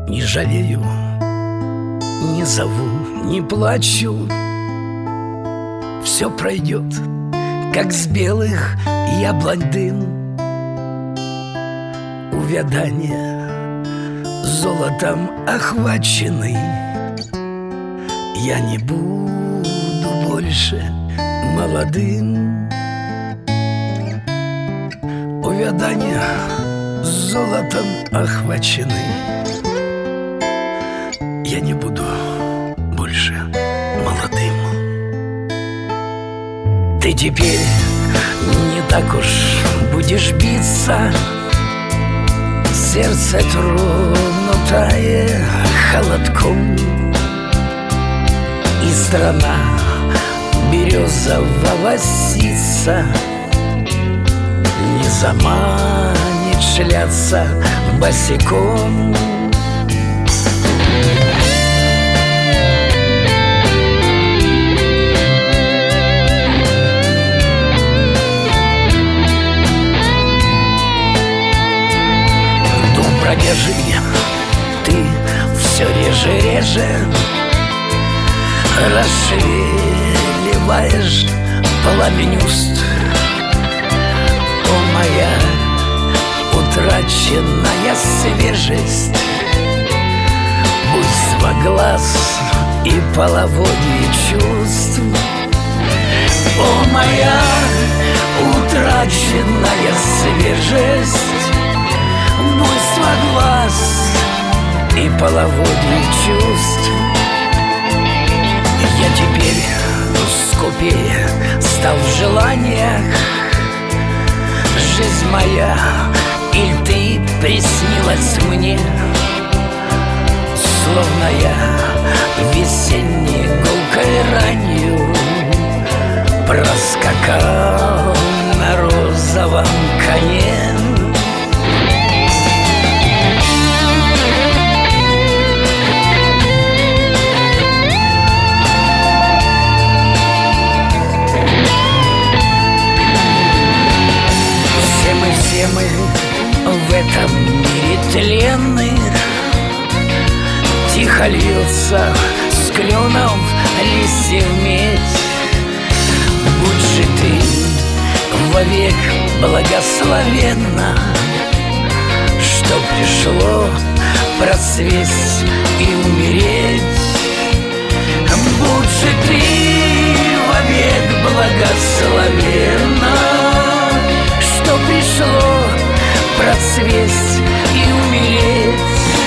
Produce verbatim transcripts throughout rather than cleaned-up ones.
Не жалею, не зову, не плачу. Все пройдет, как с белых яблонь дым. Увядание золотом охваченный. Я не буду больше молодым. Увядание золотом охваченный. Я не буду больше молодым. Ты теперь не так уж будешь биться. Сердце тронутое холодком. И страна березового ситца не заманит шляться босиком. Пробежи, ты все реже, реже расшевеливаешь пламень уст. О, моя утраченная свежесть, буйство глаз и половодье чувств. О, моя утраченная свежесть, буйство глаз и половодье чувств. Я теперь скупее стал в желаниях. Жизнь моя, иль ты приснилась мне, словно я весенней гулкой ранью проскакал на розовом коне. Все мы в этом мире тленны. Тихо льется с кленов листьев медь. Будь же ты вовек благословенна, что пришло процвесть и умереть. Будь же ты вовек благословенна, что пришло процвесть и умереть.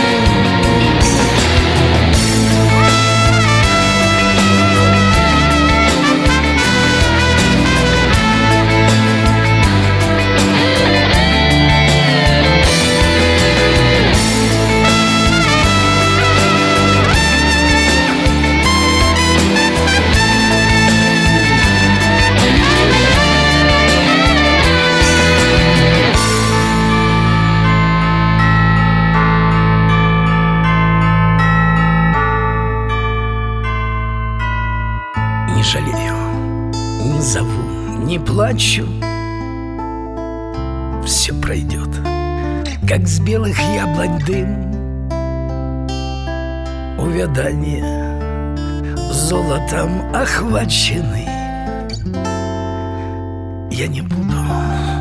Не жалею, не зову, не плачу. Все пройдет, как с белых яблонь дым. Увядание золотом охваченный. Я не буду